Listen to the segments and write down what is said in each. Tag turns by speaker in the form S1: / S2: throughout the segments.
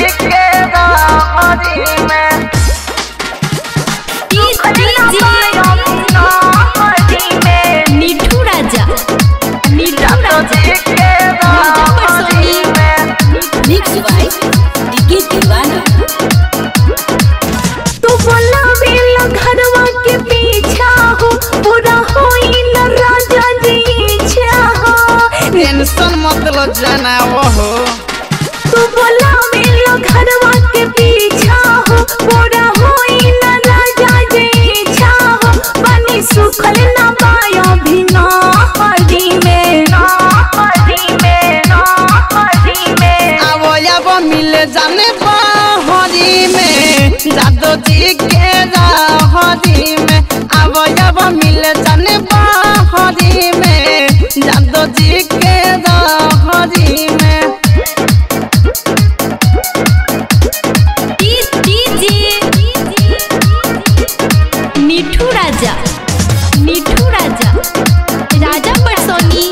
S1: के रहरी में
S2: मिठू राजा
S1: जादो जी के रहरी में
S3: मिक्स बाय डीके दीवाना।
S2: तू बोला बेला घरवा के पीछा हो पूरा होई न राजा जी इच्छा हो।
S1: टेंशन मत लो जाना वो
S2: तू बोला बेला घरवा के पीछा हो पूरा होई न राजा जी इच्छा हो। पानी सुखल ना पाया भी ना हरी में
S1: आवो मिले जाने बहरी में जादो जी के रहरी में आवो मिले जाने बहरी में जादो जी के रहरी में
S2: मिठू राजा राजा परसोनी।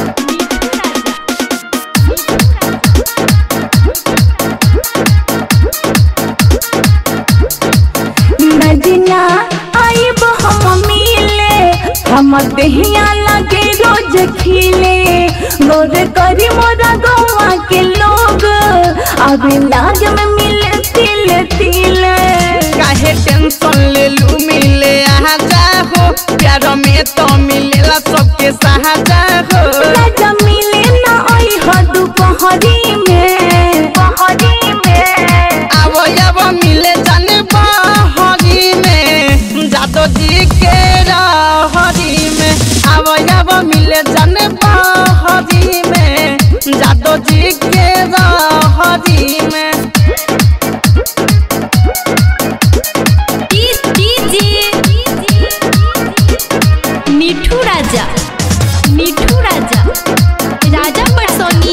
S2: मदीना आइब हम मिले हम दहिया लगे रोज खिले गोर करी मोरा गौवा के लोग अब लाग में मिले तिल तिल।
S1: काहे टेंशन ले लू मिले आ जाओ प्यार में तो मिलेला सबके सहाजा हो।
S2: राजा मिले ना आई हो दोपहरी में
S1: आवो मिले जाने बहरी में जादो जी के रहरी में आवो मिले जाने बहरी में जादो जी के रहरी में
S2: मिठू राजा राजा परसोनी।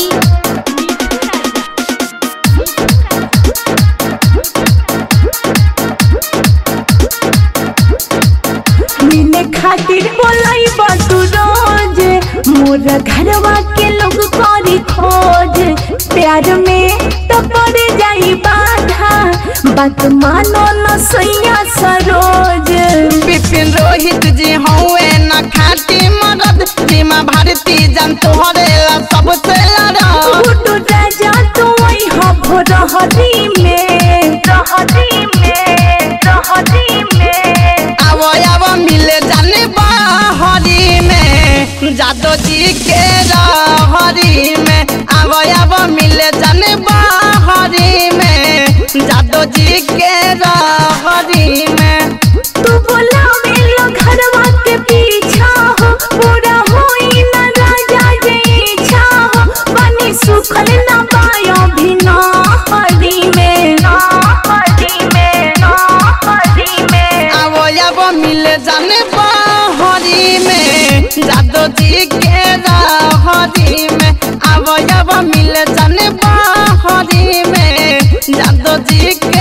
S2: मिले खातिर बोलाई तू रोज मोर घरवा के लोग करी खोज प्यार में तो पड़ जाई बाधा बात मानो न सैया सरोज।
S1: बिपिन रोहित जी हौवे न खाटी मरद सीमा भारती जन तोहरे ला सबसे लड़ा
S2: गुड्डू राजा तू आई हो भोरहरी में
S1: आवो मिले जाने बहरी में जादो जी के रहरी में आवो मिले जाने बहरी में जादो जी के रहरी में
S2: तू बोला मेलो घरवा के पीछा हो पूरा होई न राजा जी इच्छा हो। पानी सुखल ना पाया भी ना हरी में
S1: आवो मिले जाने बहरी में जादो जी के रहरी में आवो मिले जाने बहरी में जादो जी के